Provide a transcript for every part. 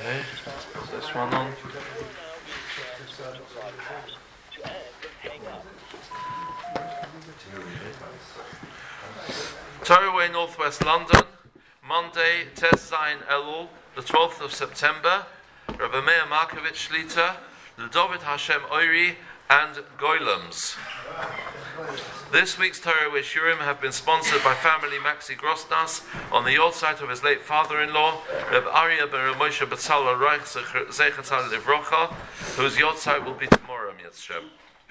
Okay, is this one on? Torroway, Northwest London, Monday, Tes Zayin Elul, the 12th of September, Rabbi Meir Markovich Shlita, David Hashem Oiri, and Goylams. This week's Torah Shurim have been sponsored by family Maxi Grosnas on the yahrzeit of his late father-in-law, Reb Aryeh ben Moshe Betzalel Reich Zechatzal Livrocha, whose yahrzeit will be tomorrow, Mitzvah.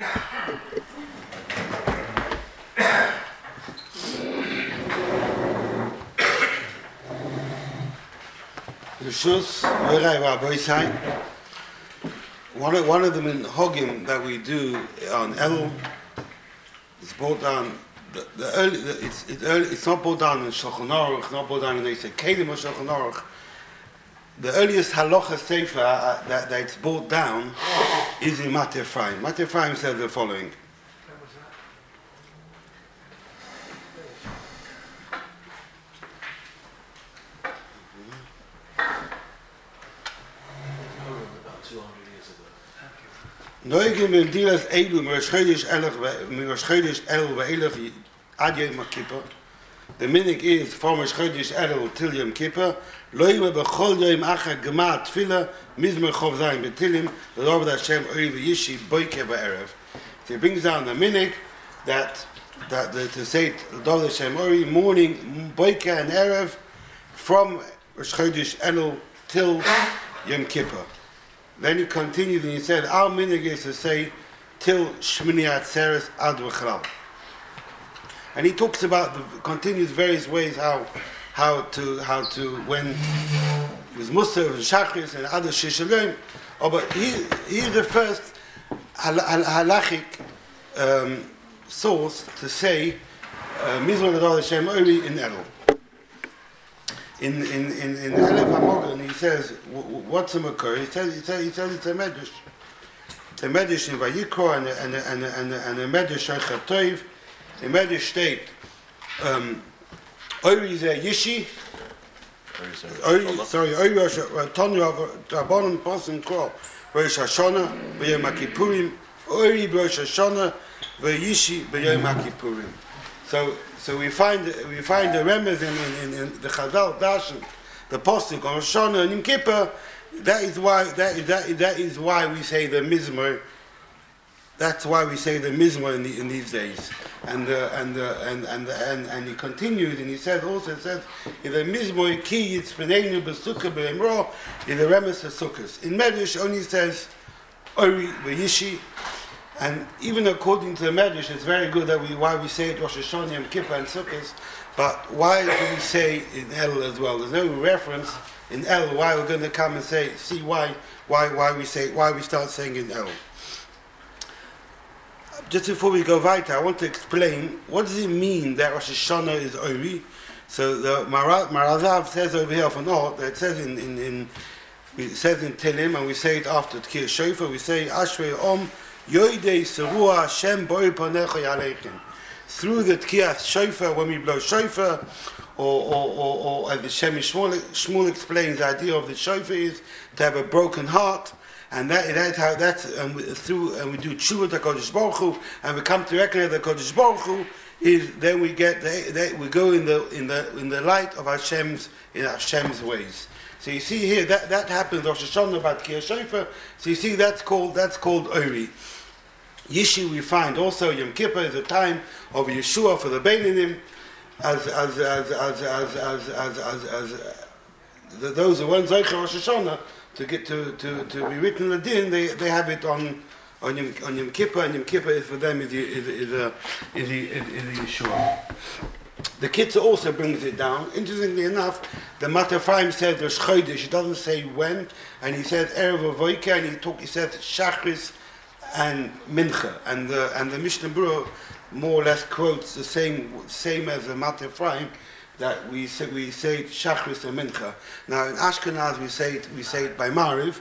One of them in Hogim that we do on Elul is brought down. It's not brought down in Shulchan Aruch. It's not brought down in Kelim or Shulchan Aruch. The earliest halacha sefer that it's brought down is in Mateh Ephraim. Mateh Ephraim says the following. Noigim in Dilas Elu, Merschedish El Ve'elach Ad Yom Kippur. The minig is from Merschedish El till Yom Kippur. Loime bechol Yom Achar Gemah Tefillah Mizmer Chov Zayin B'Tilim L'Rov Hashem Oy V'Yishi Boike B'Erev. So he brings down the minig that to say L'Rov Hashem Oy morning Boike and Erev from Merschedish El till Yom Kippur. Then he continued and he said, our minig is to say till Shmini Atzeres Ad V'Chral. And he talks about continues various ways how to when with Musaf and Shachris and other Shishalim. Oh, but he's the first halachic source to say Mizmor L'Dor Hashem Ori in Elul. In Elef HaMogen, he says, what's a Makor? He says it's a Medrash. It's a Medrash in Vayikro and a Medrash Shachar Toiv. The Medrash state, Oiri is a Yishi. Oiri, Tonu Rabbanon Pasim Kro, Rosh Hashanah, B'Yom HaKippurim, Oiri Rosh Hashanah, V'Yishi B'Yom HaKippurim. So we find the remez in the Chazal Darshan, the posting on Rosh Hashanah and Yom Kippur. That is why we say the Mizmor. That's why we say the Mizmor in these days. And he continued and he said in the Mizmor ki yitzpeneinu b'sukkah b'emro in the remez of Sukkos. In Medrash only says Ori v'Yishi. And even according to the Medrash, it's very good that why we say it Rosh Hashanah, Yom Kippur, and Sukkot. But why do we say in El as well? There's no reference in El. Why we're going to come and see why we start saying in El. Just before we go weiter, I want to explain what does it mean that Rosh Hashanah is Ori. So the Marazav says over here for now that it says in Tehillim, and we say it after Tkir Shofar. We say Ashrei Om. Yoidei Serua Hashem Boi Panecha Yaleichim. Through the Tkiyat Shofar, when we blow Shofar, or as the Shemi Shmuel explains, the idea of the Shofar is to have a broken heart, and that's how and we do Tshuva to Kodesh Baruch Hu, and we come to recognize that Kodesh Baruch Hu is then we get we go in the light of Hashem's ways. So you see here that happens Rosh Hashanah about Tkiyat Shofar. So you see that's called Ori. Yishi we find also Yom Kippur is a time of Yeshua for the Beinanim, as those who weren't Zeicher Rosh Hashanah to get to be written in the din, they have it on Yom Kippur, and Yom Kippur is for them is Yeshua. The Kitzur also brings it down. Interestingly enough, the Mateh Ephraim says Rosh Chodesh. It doesn't say when, and he says Erev Avoika, and he says Shachris and Mincha, and the Mishnah Berurah more or less quotes the same as the Mateh Ephraim, that we say Shachris and Mincha. Now in Ashkenaz we say it by Mariv.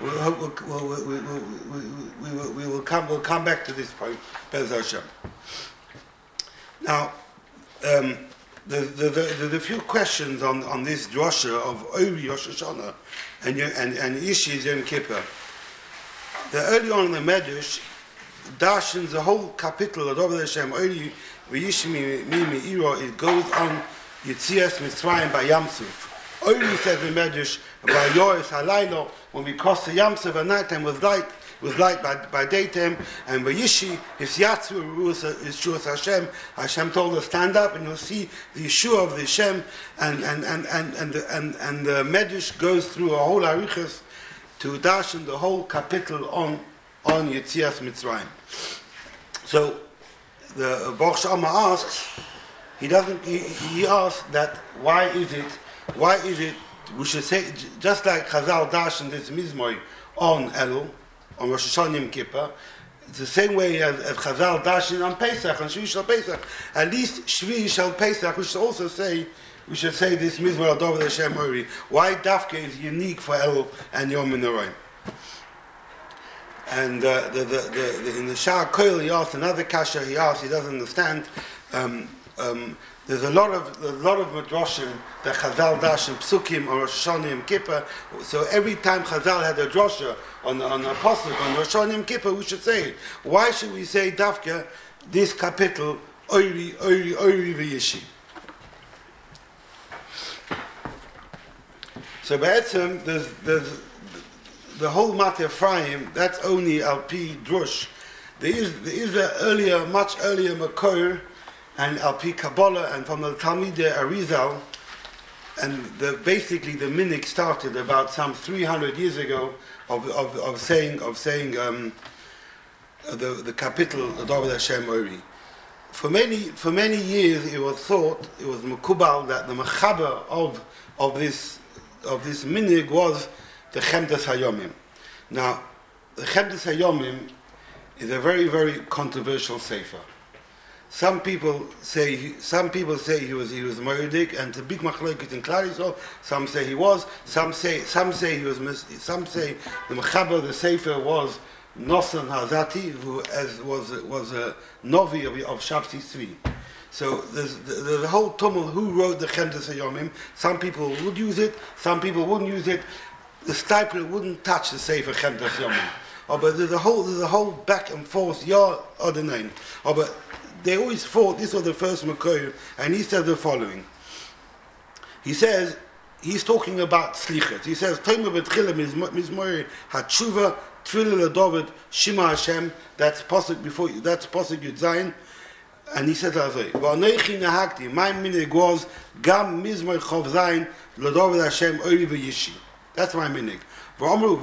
We'll come back to this point. Be'ez Hashem. Now there's a few questions on this drasha of Oiri Rosh Hashanah and Yishi Yom Kippur. Early on in the Medrash, Darshans the whole capital of Dovid Hashem Oiri Yishi Me'iro, it goes on Yitzias Mitzrayim by Yam Suf. Oiri says in Medrash by Yoris Halaylo, when we crossed the Yam Suf at night time was light by daytime, and by Yishi, his Yatsu is Shuas Hashem. Hashem told us, stand up and you'll see the Yeshua of the Hashem, and the Medrash goes through a whole arichas to darshan the whole capital on Yetzias Mitzrayim. So the Baruch Shama asks, he asks that why is it we should say, just like Chazal darshan this Mizmor on Elul, on Rosh Hashanah Yom Kippur, it's the same way as Chazal darshan on Pesach, on Shvi Shal Pesach. At least Shvi Shal Pesach, we should say this Mizmor al Dovid Hashem Oiri. Why Dafka is unique for Elul and Yom Noraim. And in the Shah Koil he asked another kasha. He doesn't understand. There's a lot of midrashim that Chazal dash in Psukim or Rosh Hashanah Yom Kippur. So every time Chazal had a drasha on a pasuk on Rosh Hashanah Yom Kippur, we should say it. Why should we say Dafka this capital Oiri v'Yishi? So Ba'etzem there's the whole Mateh Ephraim. That's only al pi drush. There is a much earlier Makor, and al pi Kabbalah, and from the Talmidei Arizal, and basically the minig started about some 300 years ago of saying the capital of Dovid Hashem Oiri. For many years it was thought, it was mekubal, that the mechaber of this minig was the Chemdas Hayomim. Now, the Chemdas Hayomim is a very, very controversial sefer. Some people say he was Moedik, and the big machlokes in Klal Yisrael. Some say he was. Some say he was. Some say the mechaber the sefer was Nosson Hazati, who was a novi of Shabtai Tzvi. So there's a whole tumult who wrote the Chemdas Hayomim. Some people would use it. Some people wouldn't use it. The Stipler wouldn't touch the sefer Chemdas Hayomim. But there's a whole back and forth. But they always thought this was the first Makor, and he said the following. He says, he's talking about Slichot. He says, Tomer B'tchila Mizmor HaTshuva Tfilah LeDavid Shema Hashem. That's pasuk before you. That's pasuk Yud Zayin. And he says, V'anoichi nahakti, my minig was Gam Mizmor Chov Zayin LeDavid Hashem Oiri v'Yishi. That's my minig. V'amru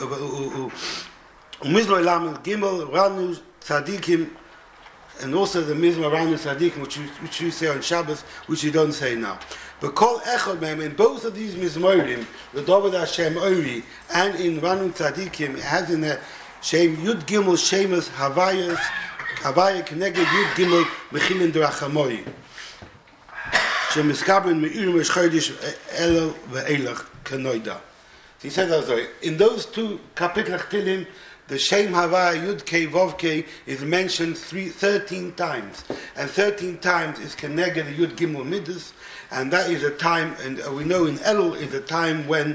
Mizmor Lamed Gimel Ranu Tzadikim. And also the Mizmor Ranu Tzadikim, which we say on Shabbos, which we don't say now. But Kol Echad Mem, in both of these Mizmorim, the Dovid Hashem Oiri, and in Ranu Tzadikim, it has in the Shem Yud Gimel Shemus Havaya Keneged Yud Gimel Mechilin D'Rachamoy. Shem Miskabin Me'irim Eshchodesh Elul Ve'elach Kenoida. He said also, in those two Kapitel Chtilim, the Shem Havaya Yud Kei Vov Kei is mentioned 13 times, and 13 times is Keneged the Yud Gimel Midas, and that is a time, and we know in Elul is a time when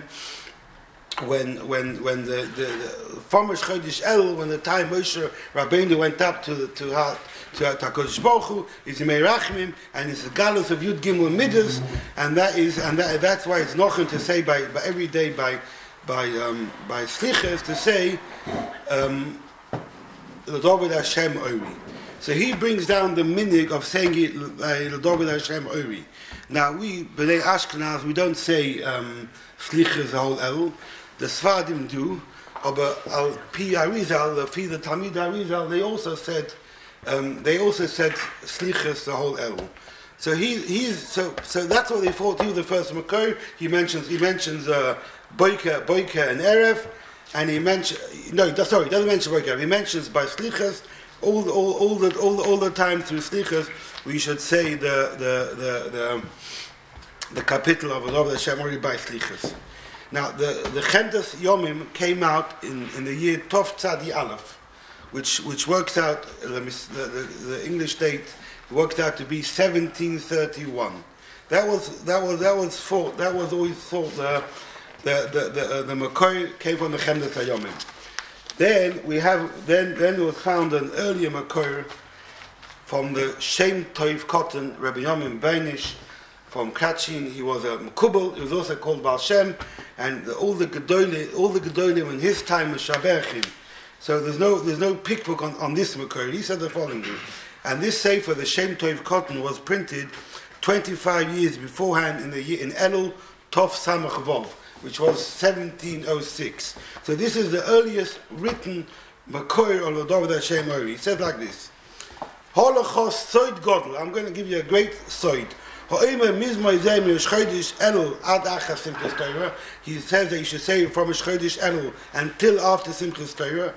the Fomesh Chodesh Elul, when the time Moshe Rabbeinu went up to HaKadosh Baruch Hu, is Yimei Rachmim, and it's the galus of Yud Gimel Midas, and that's why it's nochim to say by every day by Slichas to say L'Dovid Hashem Oiri. So he brings down the minig of saying it L'Dovid Hashem Oiri. Now we, B'nai Ashkenaz, we don't say Slichas the whole Elul. The Sfadim do, but Al Pi Arizal, the Talmidei Arizal, they also said Slichas the whole Elul. So so that's what they thought. He was the first Makor. He mentions Boiker and Erev, and he mentions he doesn't mention Boiker. He mentions by Slichas all the time through Slichas. We should say the capital of Dovid Hashem Oiri by Slichas. Now the Chemdas Yomim came out in the year Tov Tzadi Aleph, which works out the English date worked out to be 1731. That was always thought the Makor came from the Chemdas Hayomim. Then there was found an earlier Makor from the Shem Tov Cotton, Rabbi Yomim Beinish from Kachin. He was a Mekubal. He was also called Baal Shem, and all the Gedolim in his time was Shaberchim. So there's no pickbook on this Makor. He said the following, and this Sefer, the Shem Tov Cotton, was printed 25 years beforehand in Elul Tov Samach Vov, which was 1706. So this is the earliest written Makor on the David Hashem Ori. He says like this: Holachos Soid Godel. I'm going to give you a great Soid. He says that you should say from Chodesh Elul until after Simchas Torah.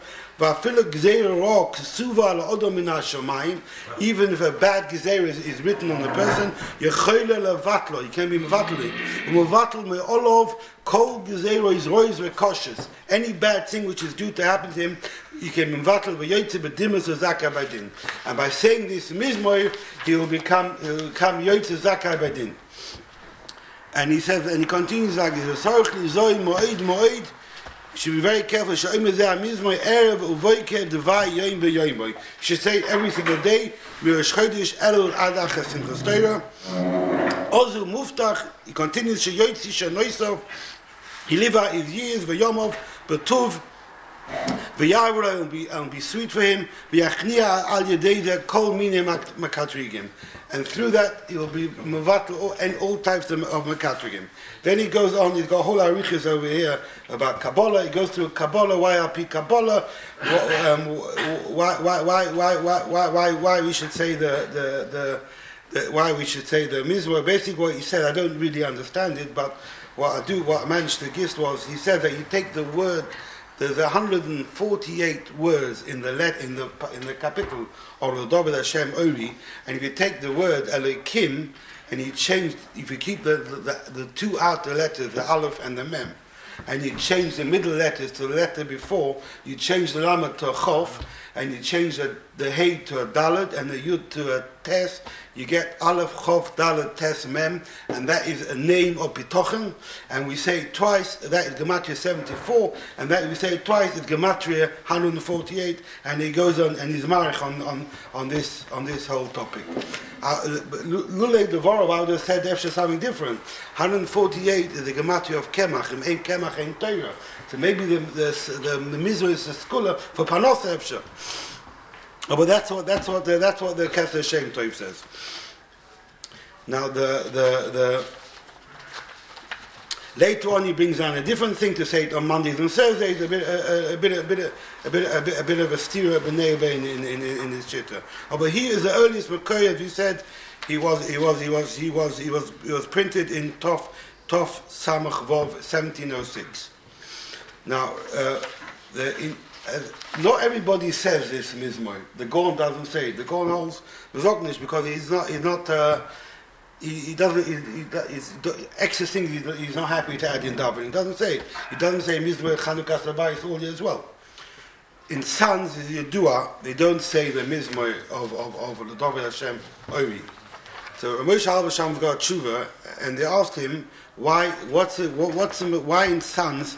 Even if a bad gezerah is written on the person, you can be mevatel. Any bad thing which is due to happen to him, you can be mevatel. And by saying this mizmor, he will become yotze zakai badin. And he says, and he continues like this: you should be very careful. You should say every single day. He continues. He live out his years. And be sweet for him. And through that, he will be mevatel and all types of mekatrigim. Then he goes on. He's got a whole arichas over here about Kabbalah. He goes through Kabbalah. Why RP Kabbalah? Why we should say the why we should say the mizmor. Basically, what he said, I don't really understand it, but what I managed to guess was he said that you take the word. There's 148 words in the capital of the David Hashem Ori, and if you take the word Elokim and you change, if you keep the two outer letters, the Aleph and the Mem, and you change the middle letters to the letter before, you change the Lamed to a Chof, and you change the Hey to a Dalet and the Yud to a Tes, you get Aleph, Chof, Dalet, Tes, Mem, and that is a name of Bitochen, and we say it twice, that is Gematria 74, and that we say it twice, it's Gematria 148, and he goes on, and he's marich on this whole topic. Lulei Devorov, I would have said Efsha something different. 148 is the Gematria of Kemach, Ein Kemach, Ein Torah. So maybe the Mizrah is a scholar for Panos Efsha. Oh, but that's what the Kesser Shem Tov says. Now the later on he brings down a different thing to say it on Mondays and Thursdays. A bit of a steer b'nei in his chitter. Oh, but he is the earliest Makor, as you said. He was printed in Tov Samach Vov 1706. Now not everybody says this mizmor. The Gaon doesn't say it. The Gaon holds Bezoknish because he's not extra things he's not happy to add in davening. He doesn't say it. He doesn't say mizmor Chanukah Sabayis all year as well. In Sons is Yedua, they don't say the mizmor of the David Hashem Ori. So Moshe Halbasham's got tshuva, and they asked him why in Sons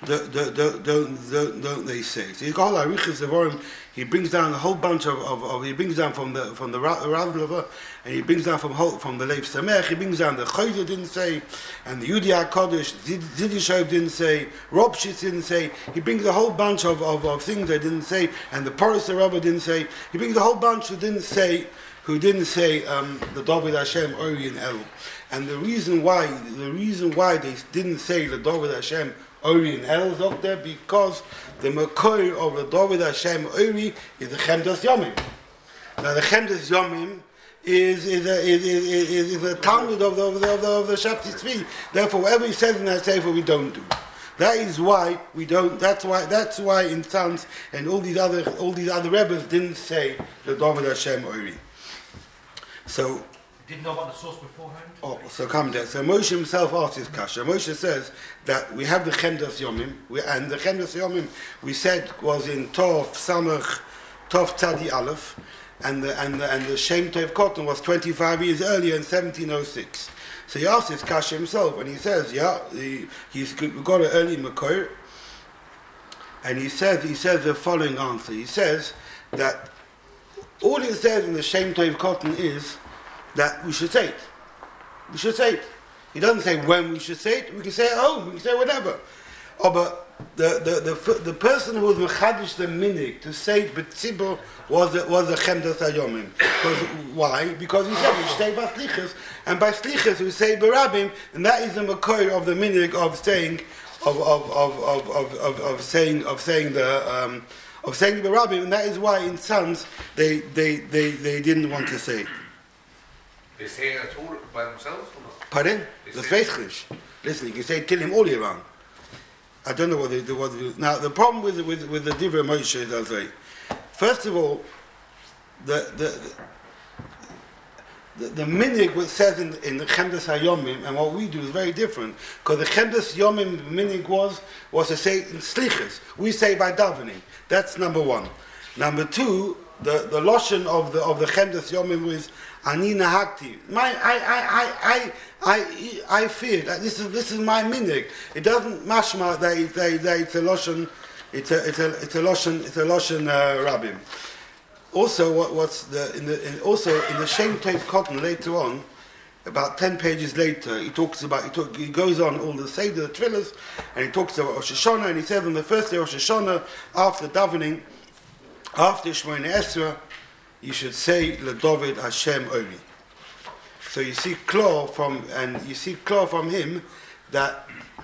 don't they say? So he's got all arichas devorim. He brings down a whole bunch of he brings down from the Ravlova, and he brings down from the Leif Samech. He brings down the Chayzer didn't say, and the Yudi HaKodesh Zidishov didn't say, Robshitz didn't say. He brings a whole bunch of things they didn't say, and the Poros Rabba didn't say. He brings a whole bunch who didn't say the David Hashem Ori and El. And the reason why they didn't say the David Hashem Ori and El is up there because the Makor of the David Hashem Ori is the Chemdas Yomim. Now the Chemdas Yomim is a Talmud of the Shabtai Tzvi. Therefore, whatever he says in that sefer, we don't do. That is why we don't. That's why in Sons and all these other Rebbes didn't say the David Hashem Ori. So. Didn't know about the source beforehand? Oh, so come there. So Moshe himself asked his kasha. Moshe says that we have the Chemdas Yomim, and the Chemdas Yomim we said was in Tov Samach, Tov Tzadi Aleph, and the Shem Tov Cotton was 25 years earlier in 1706. So he asks his kasha himself, and he says, he's got an early Makor, and he says the following answer. He says that all it says in the Shem Tov Cotton is that we should say it. We should say it. He doesn't say when we should say it. We can say it at home. We can say it whenever. Oh, but the person who was mechadish the minig to say it b'tzibur was the Chemdas Hayomim. Why? Because he said we should say by slichus, and by slichus we say berabim, and that is the makor of the minig of saying of saying the berabim, and that is why in Sons they didn't want to say it. They say it at all by themselves or not? Pardon? The Feichlish. Listen, you can say till him all year round. I don't know what they do. Now, the problem with the Divrei Moshe is, I'll say, first of all, the minig which says in the Chemdas Hayomim and what we do is very different, because the Chemdas Yomim minig was to say in slichus. We say by davening. That's number one. Number two, the lashon of the Chemdas Yomim is ani nahakti. I fear that this is my minig. It doesn't mashma that it's a lashon. It's a lashon rabbim. Also, also in the Shem Tov Cotton later on, about 10 pages later, he goes on all the Seder, the Tfilas, and he talks about Rosh Hashanah, and he says on the first day of Rosh Hashanah, after davening, after Shmoneh Esrei, you should say LeDavid Hashem Ori. So you see clear from him that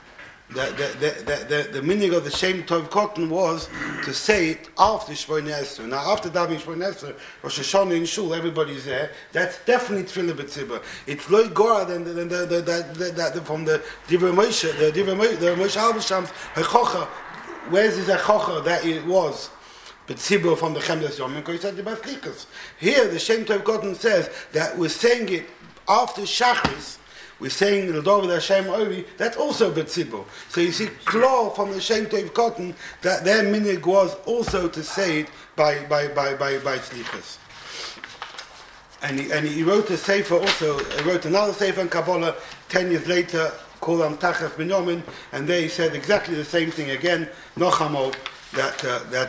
the meaning of the Shem Tov Cotton was to say it after Shmoneh Esrei. Now, after davening Shmoneh Esrei, Rosh Hashanah in Shul, everybody's there. That's definitely Tefillah B'tzibur. It's loy gora than from the Divrei Moshe, the Moshe Albersham's Hechocha. Where's his Hechocha that it was? B'tzibur from the Chemdas Yomim, because he said the Baslikas. Here, the Shem Tov Cotton says that we're saying it after Shachris. We're saying the David Hashem Ori, that's also B'tzibur. So you see, clear from the Shem Tov Cotton that their minig was also to say it by Slichas. And he wrote a sefer also. He wrote another sefer in Kabbalah 10 years later called Amtachas Binyamin, and there he said exactly the same thing again. Nochamo that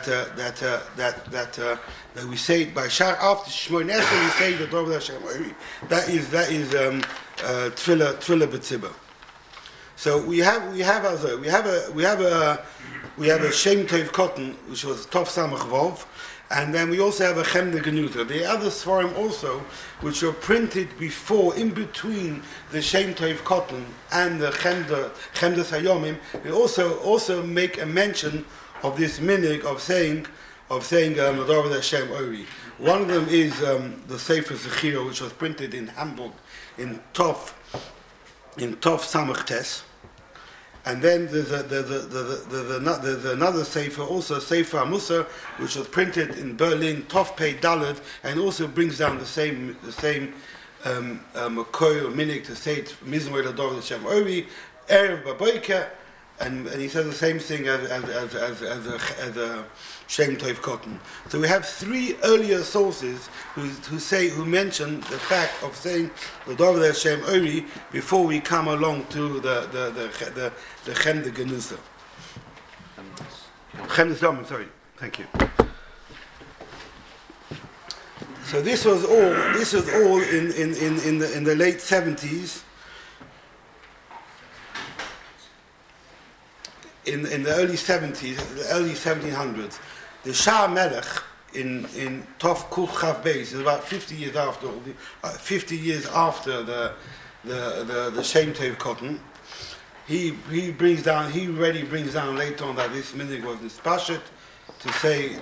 we say it by Shar after Shmoneh Esrei we say the David Hashem Ori. That is Tefillah B'tzibur. So we have a Shem Tov Cotton, which was Tov Samach Vov, and then we also have a Chemda Genuta. The other Sfarim also, which were printed before, in between the Shem Tov Cotton and the Chemdas Hayomim, they also make a mention of this minig of saying David Hashem Ori. One of them is the Sefer Zechira, which was printed in Hamburg in Tov Samach Tes, and then there's another Sefer, also Sefer Amusa, which was printed in Berlin Tov Pei Daled, and also brings down the same Makor or minig to say it Mizmor David Hashem Ori Erev Baboika, and he says the same thing as a Shem Tov Cotton. So we have three earlier sources who mention the fact of saying the David Hashem Ori before we come along to the Chemda Genusa. Chemdas Yomim, sorry, thank you. So this was all in the late 70s. In the early 70s, the early 1700s, the Shah Melech in Tov Kuf Chav Beis is about 50 years after the Shem Tov Cotton. He brings down later on that this minig was nispashet to say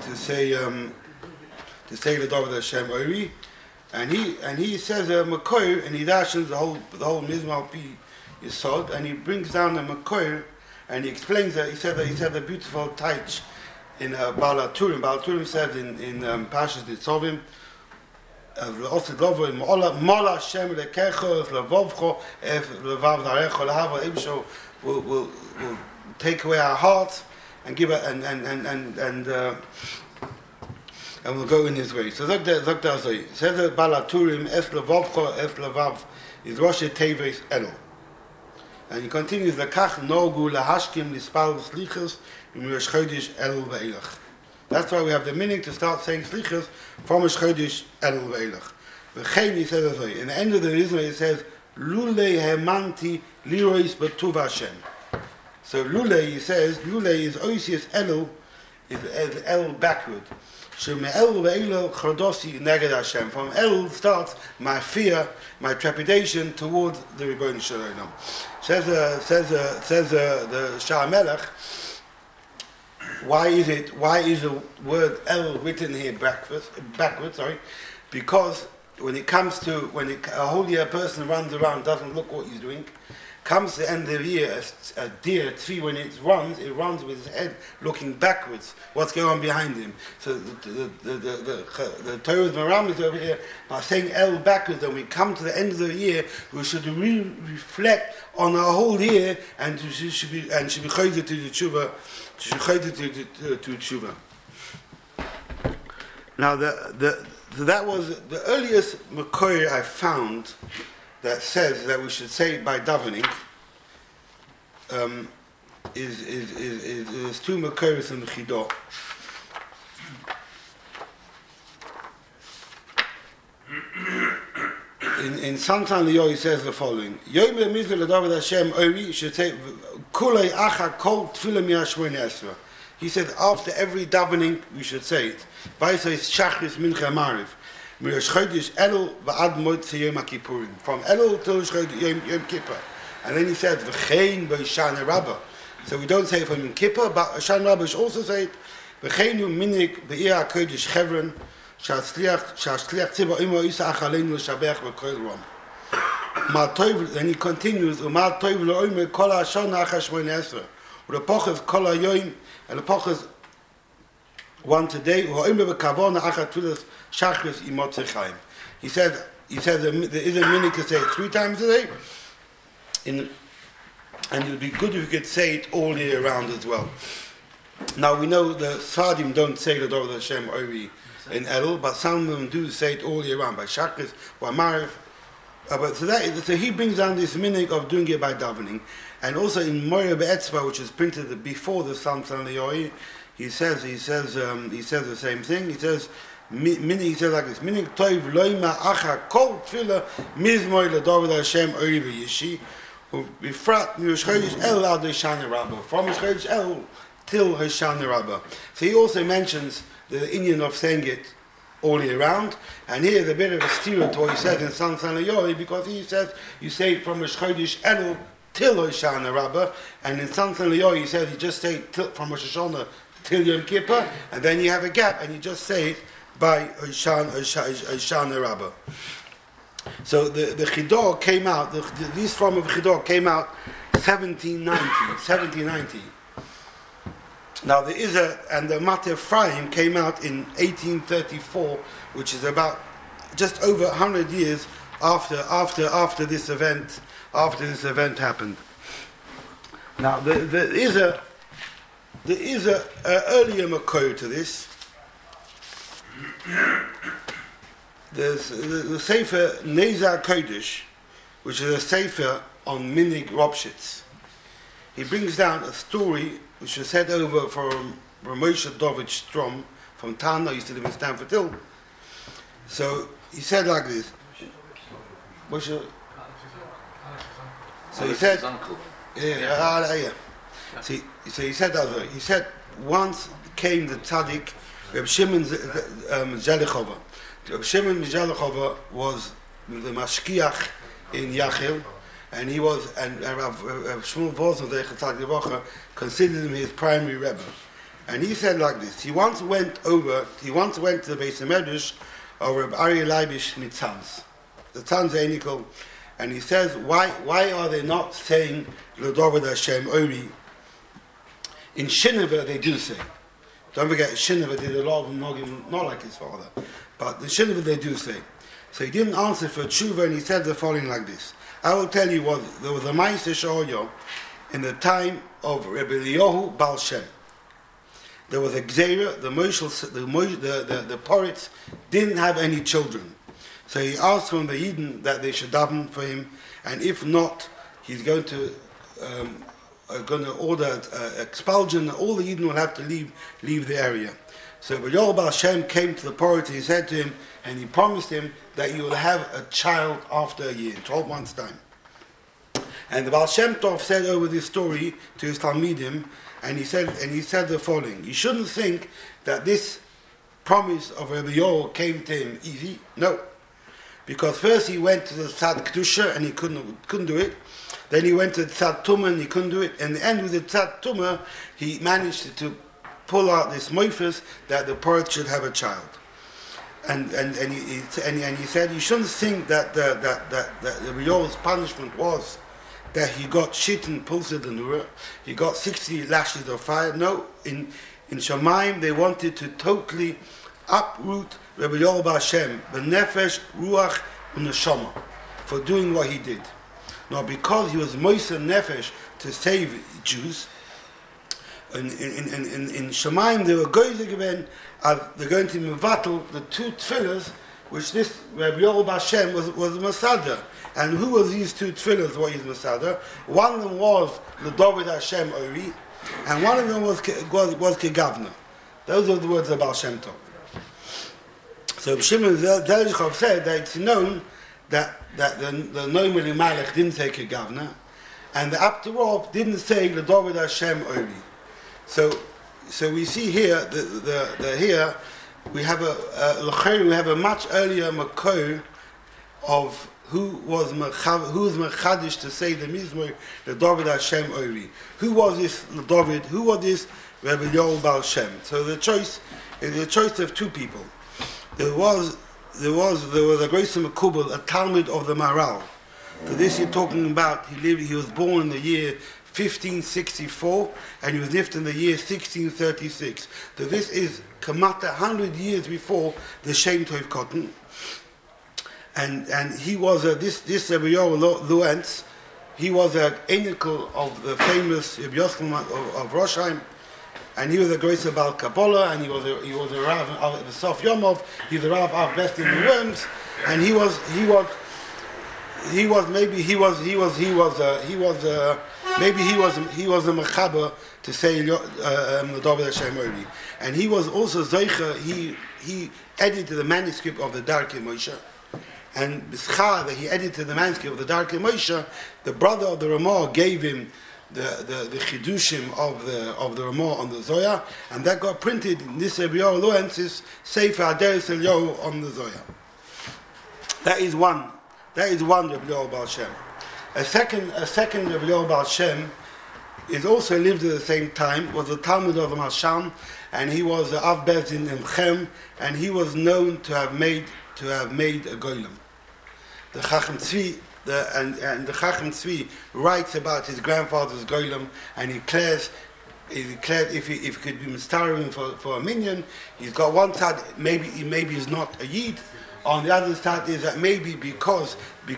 the David Hashem Ori, and he says a Makor, and he dashens the whole Mizmor Pi Yisod, and he brings down a Makor. And he explains that he said a beautiful taich in Baal HaTurim. Baal HaTurim said in Parshas Nitzavim, "Osid lovo in Mola Hashem lekecho levovcho levav zarecho lehava imsho will take away our hearts and give it and we'll go in His way." So Zok Dazoi says that Baal HaTurim es levovcho es levav is Rosh Teves Elul. And he continues, Lekach nogu lahashkim lispal slichos Rosh Chodesh Elul ve'elach. That's why we have the meaning to start saying slichos from Rosh Chodesh Elul ve'elach. V'chein, he says, in the end of the reason it says, Lule hemanti lirois b'tuv Hashem. So Lule, he says, Lule is Oisius Elul, is Elul backward. So me Elul ve'elul chodosi neged Hashem. From Elul starts my fear, my trepidation towards the Rebbeinu Shalom. Says the Shah Melech, why is the word El written here backwards? Because when a holier person runs around, doesn't look what he's doing, comes the end of the year, a deer, tree, when it runs with his head looking backwards. What's going on behind him? So the Torah's Maram is over here by saying El backwards. When we come to the end of the year, we should reflect on our whole year, and should be chayda to the tshuva. To tshuva. Now that was the earliest Makor I found that says that we should say it by davening. Is two Makoros in the Chidah. In Santan Leo he says the following: Yom Mizul David Hashem Ori should say Kulei Acha Kol Tefillah Mi'ashmoin Esra. He said after every davening we should say it. Vaisais Shachris Mincha Mariv. Mirosh Chodesh Elul va'ad Motzei Yom HaKippurim. From Elul till Yom Kippur. And then he said V'chein B'Shana Rabbah. So we don't say it from Yom Kippur, but Shana Rabbah should also say it. V'cheinu Minik Be'ir HaKodesh Chevron. Then he continues, and the poch is one today. He said there is a minute to say it 3 times a day, and it would be good if you could say it all year round as well. Now we know the Sadim don't say the Dovah Hashem Ori in Elul, but some of them do say it all year round by Shachris or Mariv. But so he brings down this meaning of doing it by davening, and also in Moira Be'etzba, which is printed before the Samson Leoi, he says the same thing. He says like this: meaning toiv loima acha kol tefillah mizmor leDavid Hashem Ori v'Yishi u'bifrat mirosh chodesh El ad Hoshana Rabbah, from chodesh El till Hoshana Rabbah. So he also mentions the Indian of saying it all year round, and here is a bit of a steer to what he says in San Sanayori, because he says you say it from Rosh Chodesh Elul till Hoshana Rabbah, and in San Sanayori he says you just say it from Rosh Hashanah till Yom Kippur, and then you have a gap and you just say it by Hoshana Rabbah. So the Chidah came out, these form of Chidah came out 1790. Now the Mateh Ephraim came out in 1834, which is about just over 100 years after this event happened. Now there is a earlier Makor to this. There's the Sefer Nezar Kodesh, which is a Sefer on Minig Ropshitz. He brings down a story which was said over from Ramosha David Strom from Tana, used to live in Stanford Hill. So he said like this. So he said, yeah. So he said that way. He said once came the tzaddik Reb Shimon Zelichova. Reb Shimon Zelichova was the mashkiach in Yachil. And he was, and Shmuel Vosen, the Chatzak Yevocha, considered him his primary rebbe. And he said like this: he once went to the Beis Medrash of Reb Aryeh Leibish Mitzanz, the Tzanz Einikel, and he says, why are they not saying L'David Hashem Ori? In Shineveh they do say. Don't forget, Shineveh did a lot of Nogim not like his father, but the Shineveh they do say. So he didn't answer for tshuva, and he said the following like this: I will tell you what, there was a Ma'aseh Sha'oyo in the time of Rebbe Eliyahu Baal Shem. There was a Gzeira, the Porits didn't have any children. So he asked from the Eden that they should daven for him, and if not, he's going to order expulsion. All the Eden will have to leave the area. So Yoel Baal Shem came to the poet, he said to him, and he promised him that you will have a child after a year, 12 months' time. And the Baal Shem Tov said over this story to his Talmidim, and he said the following: you shouldn't think that this promise of Rabbi Yoel came to him easy. No, because first he went to the Tzad Kedusha and he couldn't do it. Then he went to the Tzad Tumah and he couldn't do it. And the end with the Tzad Tumah, he managed to pull out this moifus that the poet should have a child. And he said you shouldn't think that Rabbi Yoel's punishment was that he got shit and pulsed the nura, he got 60 lashes of fire. No, in Shamayim they wanted to totally uproot Rabbi Yoel Baal Shem, the nefesh, ruach, and neshama, for doing what he did. Now, because he was moiser nefesh to save Jews, in Shamayim they were going to they're going to mevatel the two tefillahs which this Rabbi Yoel Baal Shem was Masada. And who were these two tefillahs, what is Masada? One of them was the David Hashem Ori, and one of them was Kegavna. Those are the words of Baal Shem Tov. So Shimon Zelichov said that it's known that the Noam Elimelech didn't say Kegavna, and the Abturov didn't say the David Hashem Ori. So we see here here we have a much earlier makor of who's mechadish to say the mizmor the David Hashem Ori. Who was this David? Who was this Rabbi Yoel Baal Shem? So the choice is the choice of two people. There was a Groiser Makubal, a Talmud of the Maharal. So this you're talking about. He was born in the year 1564 and he was nifted in the year 1636. So this is Kamata 100 years before the Shem Tov Cotton. And he was this Rabbi Yoel Luentz. He was an enikel of the famous Rabbi Yochanan of Rosheim, and he was a Groiser Baal Kabbalah, and he was a Rav of the Sof Yomov. He's a Rav of Best in the Worms, and he was a mechaber to say the David Hashem Ori, and he was also Zeicha. He edited the manuscript of the Darkei Moshe. And B'schar, that he edited the manuscript of the Darkei Moshe, the brother of the Ramah gave him the chidushim of the Ramah on the Zoya, and that got printed in this Rabbi Yoel Luentz's Sefer Aderes Elyohu on the Zoya. That is one Rabbi Yoel Baal Shem. A second Rabbi Yoel Baal Shem is also lived at the same time, was the Talmud of the Masham, and he was the Av Bezdin in Chem, and he was known to have made a golem. The Chacham Tzvi, the Chacham Tzvi writes about his grandfather's golem, and he declares if he could be mistarim for a minion, he's got one side. Maybe he's not a yid. On the other side is that maybe because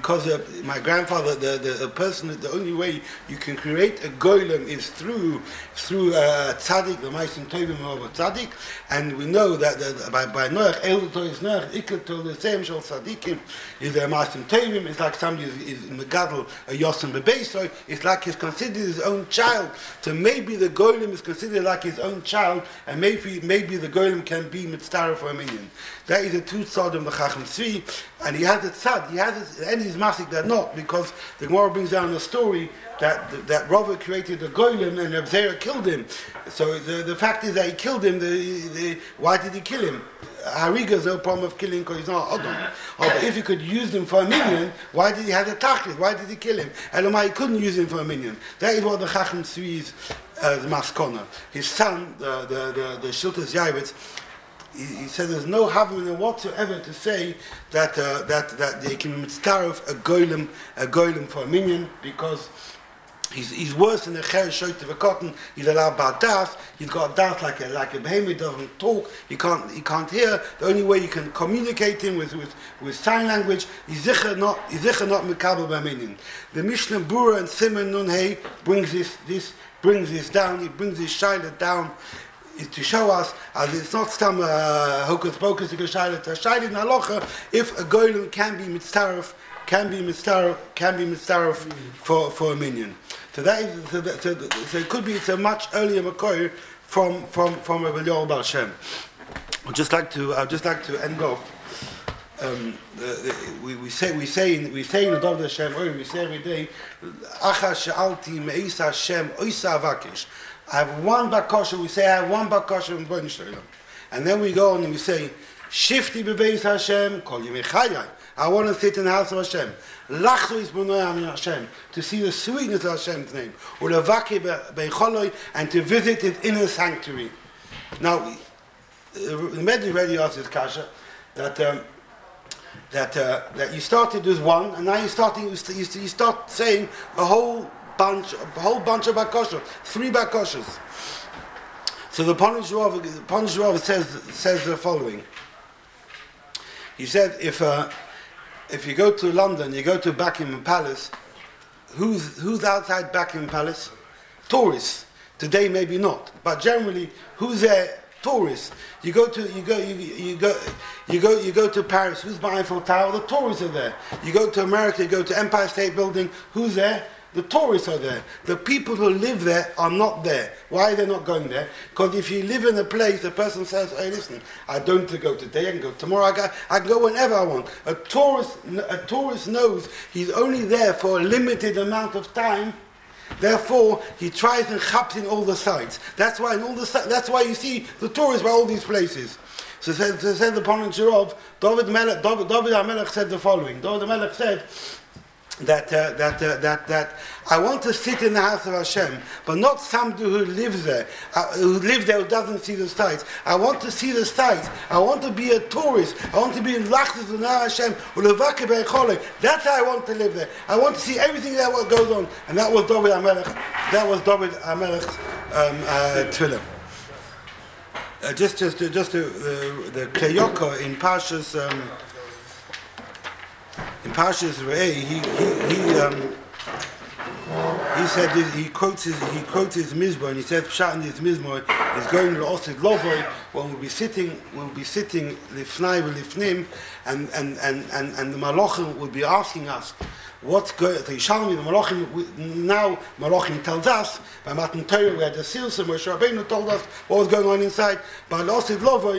my grandfather, the person, the only way you can create a golem is through tzaddik, the ma'asim tovim of a tzaddik, and we know that by Noach, Elto is Noach, Ikkel the same shel tzaddikim is a ma'asim tovim. It's like somebody is megadol a yosem bebeisoi. It's like he's considered his own child. So maybe the golem is considered like his own child, and maybe the golem can be mitzvah for a minion. That is a two side of the Chacham Tzvi, and he has a tzad. He has it, and he's masik that not, because the Gemara brings down a story that Rava created a golem and Abzera killed him. So the fact is that he killed him. Why did he kill him? Hariga is no problem of killing because he's not Adam. But if he could use him for a minion, why did he have the tachlis? Why did he kill him? Elamai, he couldn't use him for a minion. That is what the Chacham Tzvi's maskona. His son, the Shiltas Yaivitz, he said there's no havamina whatsoever to say that they can mitzkaref a golem for a minion, because he's worse than a cher shoyt of a cotton. He's allowed bad das. He's got das like a behemoth. Doesn't talk. He can't hear. The only way you can communicate him with sign language. He's sicher not mekabel by minion. The Mishnah Bura and Simon Nun Hey brings this down. He brings this shaila down. is to show us as it's not some hocus pocus to Geshayla to Shayla in halacha if a goylem can be mitzaref for a minion. So that is so it could be it's a much earlier makor from Rabbi Yoel Bar Shem. I'd just like to end off. We say in the Dov Hashem, we say every day, Achas she'alti me'isa Hashem oisa avakish. I have one bakosha. We say I have one bakosha from Bnei Shalom, and then we go on and we say, Shifti bebeis Hashem kol yemei chayai. I want to sit in the house of Hashem. Lachzu is b'noyam Hashem, to see the sweetness of Hashem's name, u'levaki beicholoi, and to visit His inner sanctuary. Now, the Medrash already asked this kasha that you started with one, and now you start saying a whole bunch of bakosha, 3 bakoshas. So the Ponish Rav says the following. He said, if you go to London, you go to Buckingham Palace, who's outside Buckingham Palace? Tourists. Today maybe not, but generally, who's there? Tourists. You go to Paris. Who's by Eiffel Tower? The tourists are there. You go to America. You go to Empire State Building. Who's there? The tourists are there. The people who live there are not there. Why are they not going there? Because if you live in a place, the person says, "Hey, listen, I don't have to go today. I can go tomorrow. I can go whenever I want." A tourist knows he's only there for a limited amount of time. Therefore, he tries and chaps in all the sites. That's why you see the tourists by all these places. So said the Ponish Rav, David HaMelech said the following. David HaMelech said that I want to sit in the house of Hashem, but not somebody who lives there, who doesn't see the sights. I want to see the sights. I want to be a tourist. I want to be in Lachdus with Hashem. That's how I want to live there. I want to see everything that goes on, and that was David HaMelech. That was David HaMelech's tefillah. Just the Kleyoko in Parshas. In Parshas Re'eh, he said he quotes his mizmor, and he said Pshat in his mizmor is going to Osid Lovoi when we'll be sitting lifnai v'lifnim, and the Malachim will be asking us what's going. The Yishalmi, the Malachim now Malachim tells us by Matan Torah we had the Silsa, Moshe Rabbeinu told us what was going on inside. But Osid Lovoi,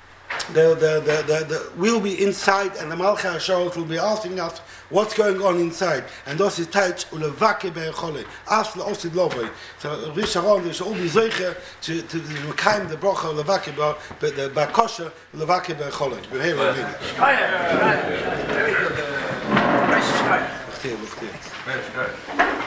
we'll be inside, and the Malchei HaSharet will be asking us what's going on inside. And das is Teich ulevake be'echole. Ask the Osid Lovoi. So Rish Sharon, they should all be zeicher to mekayim the bracha ulevake be'kosher ulevake be'echole. We're here, we're here. Very good. Very good. Very good.